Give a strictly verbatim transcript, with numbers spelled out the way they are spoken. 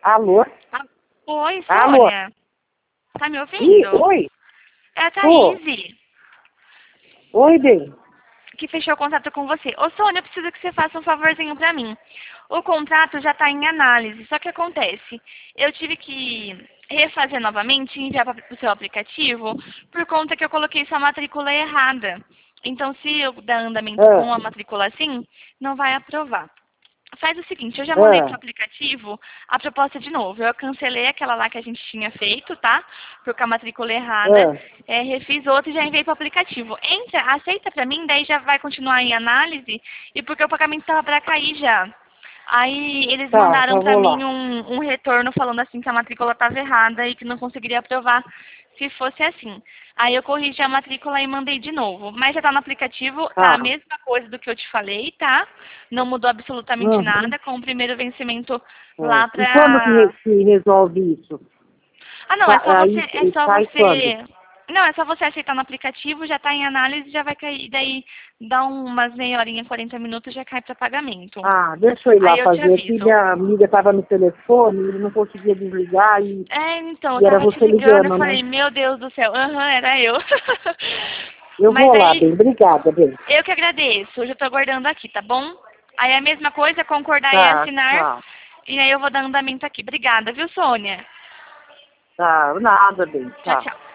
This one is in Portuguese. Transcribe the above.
Alô? Ah, oi, Alô? Sônia. Tá me Ih, ouvindo? oi? É a Tô. Thaís, Oi, bem. que fechou o contrato com você. Ô, Sônia, eu preciso que você faça um favorzinho pra mim. O contrato já tá em análise, só que acontece, eu tive que refazer novamente e enviar para o seu aplicativo por conta que eu coloquei sua matrícula errada. Então, se eu dar andamento Ah, com a matrícula assim, não vai aprovar. Faz o seguinte, eu já mandei pro ah, aplicativo a proposta de novo. Eu cancelei aquela lá que a gente tinha feito, tá? Por com a matrícula errada. ah. É, refiz outra e já enviei pro aplicativo. Entra, aceita pra mim, daí já vai continuar em análise. E porque o pagamento tava pra cair já. Aí eles Tá, mandaram então pra vou mim lá. um, um retorno falando assim que a matrícula estava errada e que não conseguiria aprovar se fosse assim. Aí eu corrigi a matrícula e mandei de novo. Mas já tá no aplicativo, tá a Tá. mesma coisa do que eu te falei, tá? Não mudou absolutamente Uhum. nada com o primeiro vencimento É. lá E quando que pra... re- se resolve isso? Ah, não, é só Sa- você, Aí é só sai quando? você... Não, é só você aceitar no aplicativo, já tá em análise, já vai cair, daí dá umas meia horinha, quarenta minutos, já cai para pagamento. Ah, deixa eu ir Aí lá eu te fazer aqui. aviso. Minha amiga estava no telefone, ele não conseguia desligar e, É, então, eu e era tava te você ligando e ligando, né? falei, meu Deus do céu, aham, era eu. Eu Mas vou lá, aí, bem. Obrigada, bem. eu que agradeço, eu já tô aguardando aqui, tá bom? Aí a mesma coisa, concordar e Tá, assinar, tá. e aí eu vou dar andamento aqui. Obrigada, viu, Sônia? Tá, nada, bem. Tchau, Tá. tchau.